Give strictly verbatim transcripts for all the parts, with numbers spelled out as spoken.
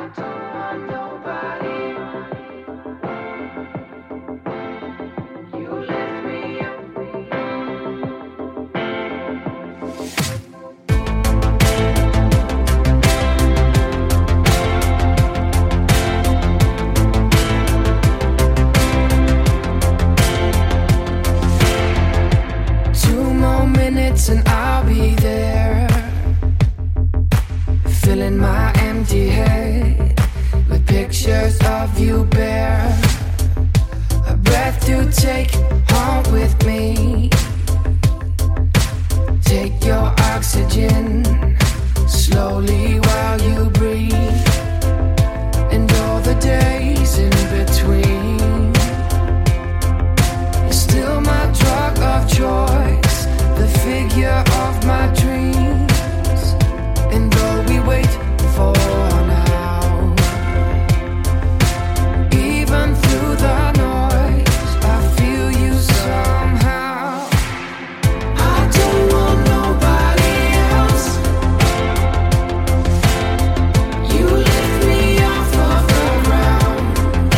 And I'll be there, filling my empty head with pictures of you bare. A breath to take home with me. Take your oxygen slowly while you breathe. And all the days in between, you're still my drug of choice, the figure of my dreams. And though we wait for now, even through the noise, I feel you somehow. I don't want nobody else. You lift me off of the ground.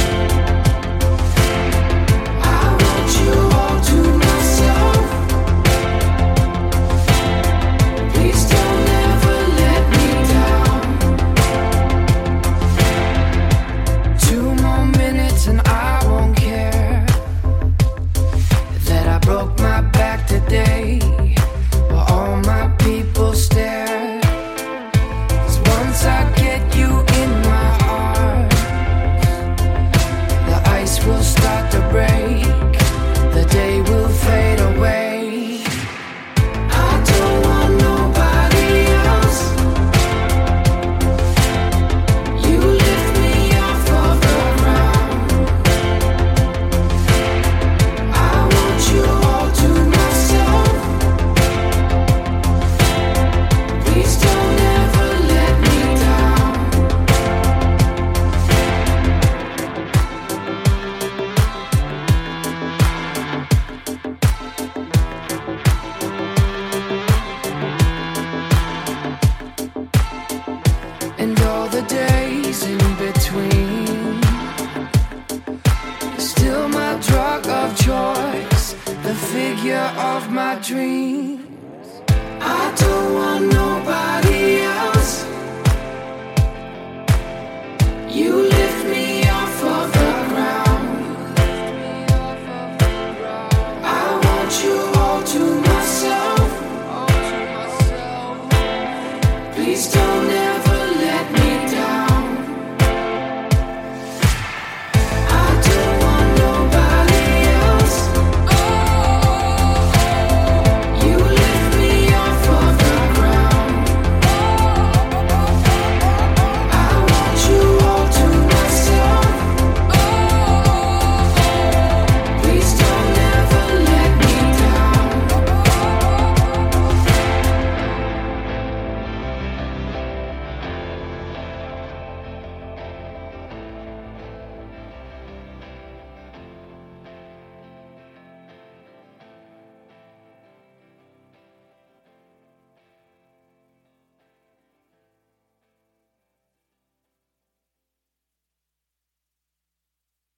I want you all to myself. Please don't ever let me down. Two more minutes and I won't care that I broke my back today while all my people stare. 'Cause once I get you in my heart, the ice will start to break, the day will fade away. I don't want nobody else. You lift me off of the ground. I want you all to myself. Please don't ever let me down. And all the days in between, you're still my drug of choice, the figure of my dreams. I don't want nobody else. You live